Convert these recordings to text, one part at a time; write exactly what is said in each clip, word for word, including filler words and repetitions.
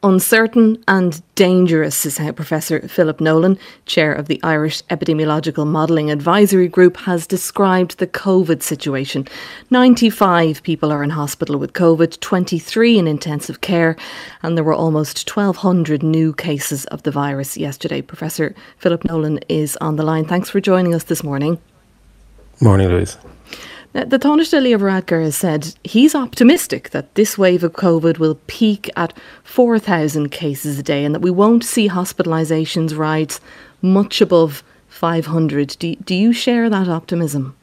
Uncertain and dangerous is how Professor Philip Nolan, chair of the Irish Epidemiological Modelling Advisory Group, has described the COVID situation. ninety-five people are in hospital with COVID, twenty-three in intensive care, and there were almost twelve hundred new cases of the virus yesterday. Professor Philip Nolan is on the line. Thanks for joining us this morning. Morning, Louise. Now, the Taoiseach Leo Varadkar has said he's optimistic that this wave of COVID will peak at four thousand cases a day and that we won't see hospitalisations rise much above five hundred. Do, do you share that optimism?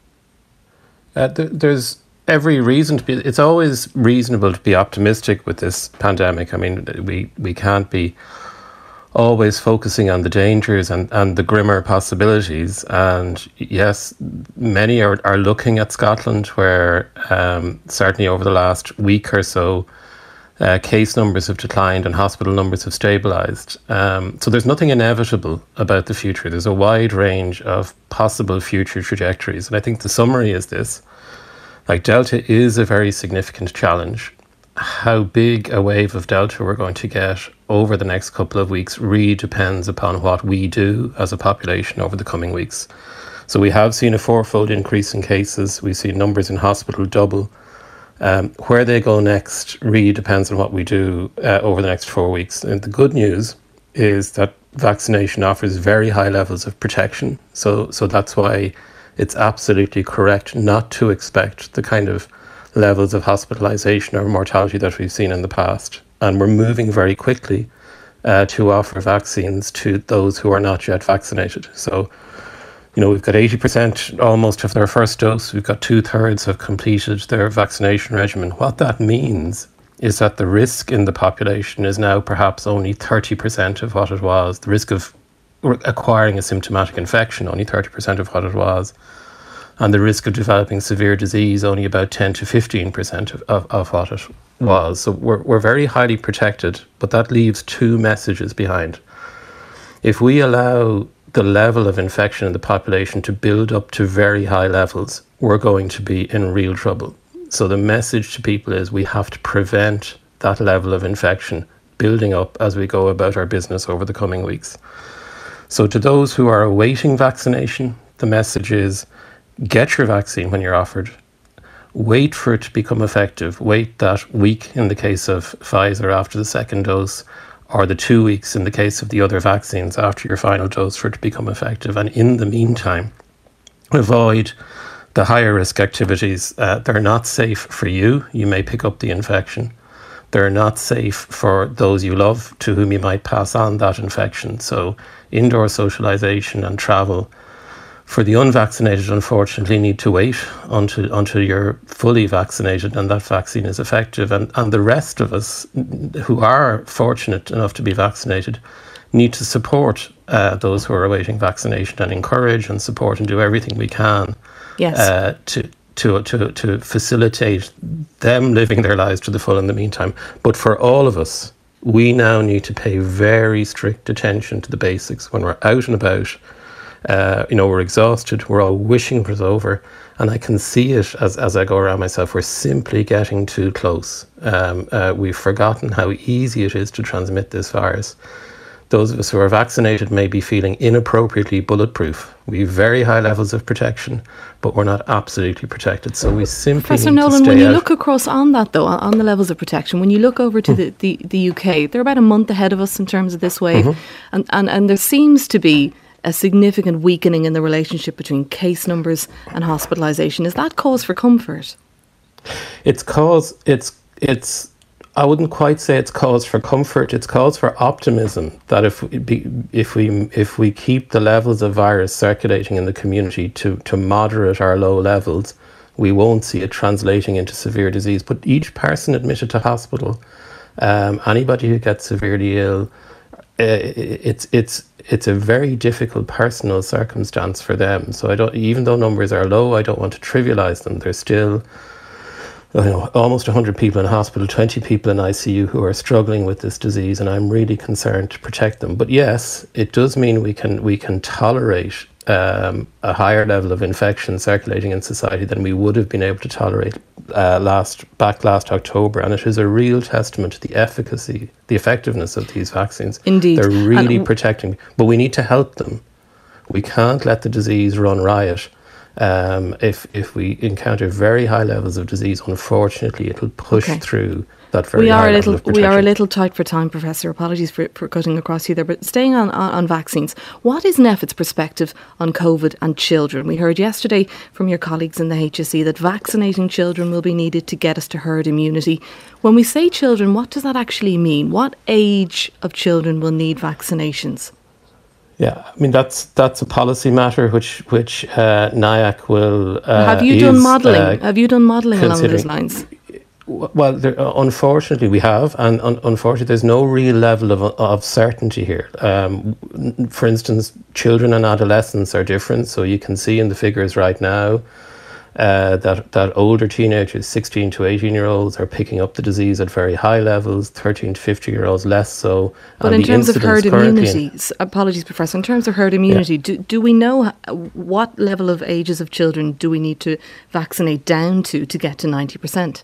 Uh, th- there's every reason to be. It's always reasonable to be optimistic with this pandemic. I mean, we, we can't be always focusing on the dangers and, and the grimmer possibilities. And yes, many are, are looking at Scotland, where um, certainly over the last week or so, uh, case numbers have declined and hospital numbers have stabilised. Um, so there's nothing inevitable about the future. There's a wide range of possible future trajectories. And I think the summary is this: like, Delta is a very significant challenge. How big a wave of Delta we're going to get over the next couple of weeks really depends upon what we do as a population over the coming weeks. So we have seen a fourfold increase in cases. We've seen numbers in hospital double. Um, where they go next really depends on what we do uh, over the next four weeks. And the good news is that vaccination offers very high levels of protection. So, so that's why it's absolutely correct not to expect the kind of levels of hospitalisation or mortality that we've seen in the past. And we're moving very quickly uh, to offer vaccines to those who are not yet vaccinated. So, you know, we've got eighty percent almost of their first dose. We've got two thirds have completed their vaccination regimen. What that means is that the risk in the population is now perhaps only thirty percent of what it was. The risk of acquiring a symptomatic infection, only thirty percent of what it was. And the risk of developing severe disease, only about ten to fifteen percent of, of, of what it was. So we're, we're very highly protected, but that leaves two messages behind. If we allow the level of infection in the population to build up to very high levels, we're going to be in real trouble. So the message to people is we have to prevent that level of infection building up as we go about our business over the coming weeks. So to those who are awaiting vaccination, the message is, get your vaccine when you're offered. Wait for it to become effective. Wait that week in the case of Pfizer after the second dose, or the two weeks in the case of the other vaccines after your final dose for it to become effective. And in the meantime, avoid the higher risk activities. Uh, they're not safe for you. You may pick up the infection. They're not safe for those you love to whom you might pass on that infection. So indoor socialization and travel for the unvaccinated, unfortunately, need to wait until until you're fully vaccinated and that vaccine is effective. And, and the rest of us who are fortunate enough to be vaccinated need to support uh, those who are awaiting vaccination and encourage and support and do everything we can yes. uh, to, to, to, to facilitate them living their lives to the full in the meantime. But for all of us, we now need to pay very strict attention to the basics when we're out and about. Uh, you know, we're exhausted, we're all wishing it was over, and I can see it as, as I go around myself. We're simply getting too close. Um, uh, we've forgotten how easy it is to transmit this virus. Those of us who are vaccinated may be feeling inappropriately bulletproof. We have very high levels of protection, but we're not absolutely protected. So we simply Professor need Nolan, to stay when you out. look across on that, though, on the levels of protection, when you look over to the, the, the U K, they're about a month ahead of us in terms of this wave, mm-hmm. and, and, and there seems to be a significant weakening in the relationship between case numbers and hospitalisation. Is that cause for comfort? It's cause, it's, it's, I wouldn't quite say it's cause for comfort. It's cause for optimism that if we, be, if we, if we keep the levels of virus circulating in the community to, to moderate or low levels, we won't see it translating into severe disease. But each person admitted to hospital, um, anybody who gets severely ill, uh, it's, it's, it's a very difficult personal circumstance for them. So I don't, even though numbers are low, I don't want to trivialize them. There's still, you know, almost one hundred people in hospital, twenty people in I C U who are struggling with this disease, and I'm really concerned to protect them. But yes, it does mean we can we can tolerate um, a higher level of infection circulating in society than we would have been able to tolerate uh, last back last October, and it is a real testament to the efficacy, the effectiveness of these vaccines. Indeed, they're really and protecting, but we need to help them. We can't let the disease run riot. Um, if if we encounter very high levels of disease, unfortunately, it'll push okay. through that very we are high a little level of protection. we are a little tight for time, Professor. Apologies for, for cutting across you there. But staying on, on, on vaccines, what is N E F I T's perspective on COVID and children? We heard yesterday from your colleagues in the H S E that vaccinating children will be needed to get us to herd immunity. When we say children, what does that actually mean? What age of children will need vaccinations? Yeah, I mean that's that's a policy matter which which uh, N I A C will. Uh, Have you is, done modelling? Uh, have you done modelling along those lines? Well, there, uh, unfortunately, we have, and un- unfortunately, there's no real level of of certainty here. Um, for instance, children and adolescents are different, so you can see in the figures right now. Uh, that that older teenagers, sixteen to eighteen year olds, are picking up the disease at very high levels, thirteen to fifteen year olds less so. But in terms of herd immunity, in, apologies Professor, in terms of herd immunity, yeah. do, do we know what level of ages of children do we need to vaccinate down to to get to ninety percent?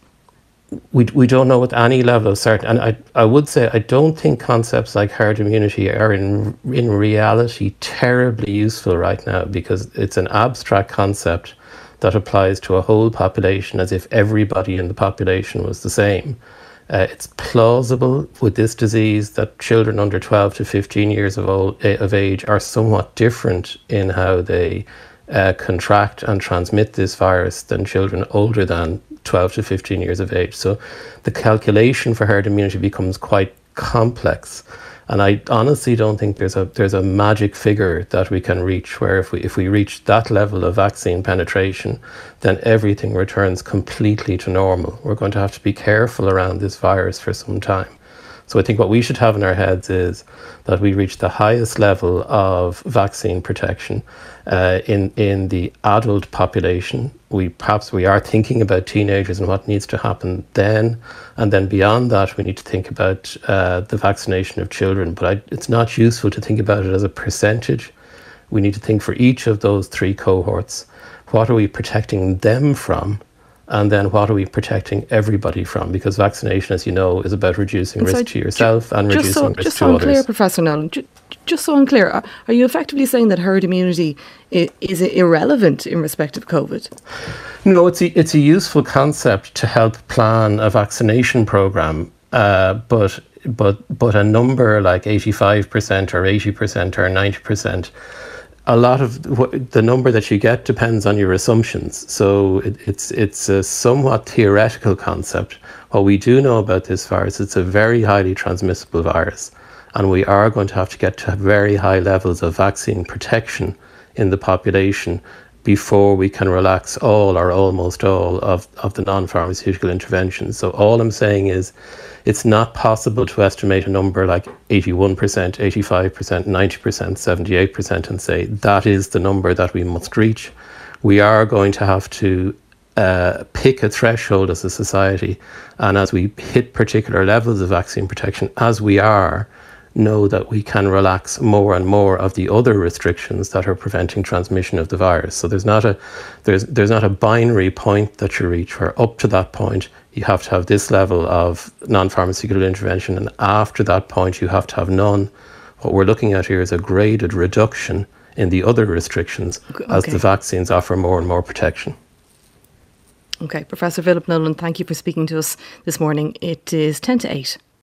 We we don't know with any level of certainty. And I, I would say I don't think concepts like herd immunity are in in reality terribly useful right now, because it's an abstract concept that applies to a whole population as if everybody in the population was the same. Uh, it's plausible with this disease that children under twelve to fifteen years of, old, uh, of age are somewhat different in how they uh, contract and transmit this virus than children older than twelve to fifteen years of age. So the calculation for herd immunity becomes quite complex. And I honestly don't think there's a there's a magic figure that we can reach where if we if we reach that level of vaccine penetration, then everything returns completely to normal. We're going to have to be careful around this virus for some time. So I think what we should have in our heads is that we reach the highest level of vaccine protection uh, in in the adult population. We perhaps we are thinking about teenagers and what needs to happen then, and then beyond that we need to think about uh, the vaccination of children. But I, it's not useful to think about it as a percentage. We need to think for each of those three cohorts, what are we protecting them from? And then what are we protecting everybody from? Because vaccination, as you know, is about reducing and risk so to yourself and reducing so, risk just to so others. Unclear, Professor Nolan, just, just so unclear, are, are you effectively saying that herd immunity is, is irrelevant in respect of COVID? No, it's a, it's a useful concept to help plan a vaccination programme, uh, but but but a number like eighty-five percent or eighty percent or ninety percent, a lot of the number that you get depends on your assumptions. So it, it's it's a somewhat theoretical concept. What we do know about this virus, it's a very highly transmissible virus, and we are going to have to get to very high levels of vaccine protection in the population before we can relax all or almost all of, of the non-pharmaceutical interventions. So all I'm saying is it's not possible to estimate a number like eighty-one percent, eighty-five percent, ninety percent, seventy-eight percent and say that is the number that we must reach. We are going to have to uh, pick a threshold as a society, and as we hit particular levels of vaccine protection, as we are, know that we can relax more and more of the other restrictions that are preventing transmission of the virus. So there's not a there's there's not a binary point that you reach where up to that point you have to have this level of non-pharmaceutical intervention, and after that point you have to have none. What we're looking at here is a graded reduction in the other restrictions okay. as the vaccines offer more and more protection. Okay, Professor Philip Nolan, thank you for speaking to us this morning. It is ten to eight.